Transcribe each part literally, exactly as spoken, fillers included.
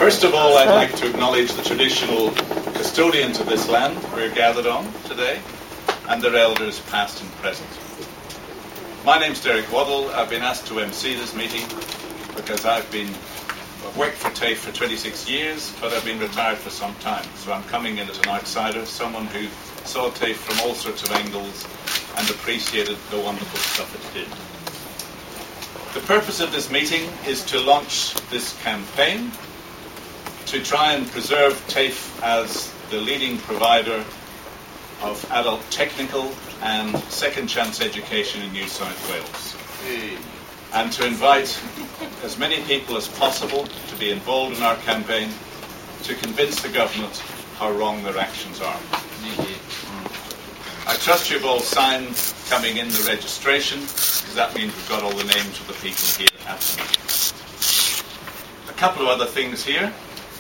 First of all, I'd like to acknowledge the traditional custodians of this land we're gathered on today, and their elders past and present. My name's Derek Waddle. I've been asked to emcee this meeting because I've been I've worked for TAFE for twenty-six years, but I've been retired for some time. So I'm coming in as an outsider, someone who saw TAFE from all sorts of angles and appreciated the wonderful stuff it did. The purpose of this meeting is to launch this campaign to try and preserve TAFE as the leading provider of adult technical and second chance education in New South Wales. Hey. And to invite as many people as possible to be involved in our campaign to convince the government how wrong their actions are. I trust you've all signed coming in the registration, because that means we've got all the names of the people here at the meeting. A couple of other things here.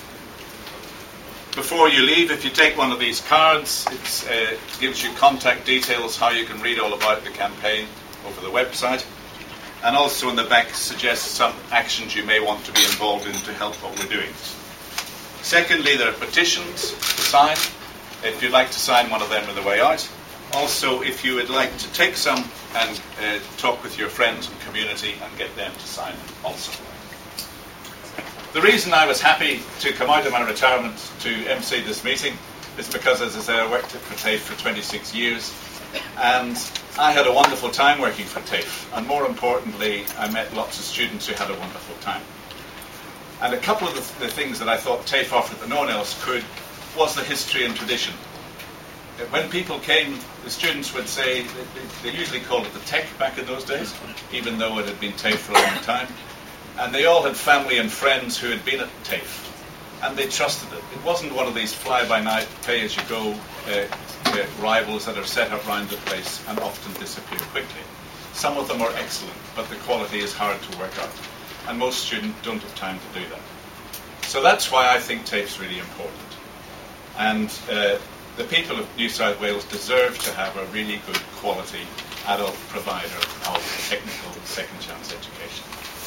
Before you leave, if you take one of these cards, it uh, gives you contact details, how you can read all about the campaign over the website, and also in the back suggests some actions you may want to be involved in to help what we're doing. Secondly, there are petitions to sign, if you'd like to sign one of them on the way out. Also, if you would like to take some and uh, talk with your friends and community and get them to sign them also. The reason I was happy to come out of my retirement to emcee this meeting is because, as I say, I worked for TAFE for twenty-six years, and I had a wonderful time working for TAFE, and more importantly, I met lots of students who had a wonderful time. And a couple of the, the things that I thought TAFE offered that no one else could was the history and tradition. When people came, the students would say, they, they usually called it the tech back in those days, even though it had been TAFE for a long time. And they all had family and friends who had been at TAFE, and they trusted it. It wasn't one of these fly-by-night, pay-as-you-go uh, uh, rivals that are set up around the place and often disappear quickly. Some of them are excellent, but the quality is hard to work out, and most students don't have time to do that. So that's why I think TAFE's really important. And uh, the people of New South Wales deserve to have a really good quality adult provider of technical second chance education.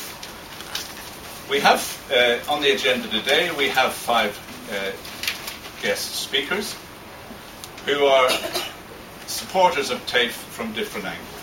We have, uh, on the agenda today, we have five uh, guest speakers who are supporters of TAFE from different angles.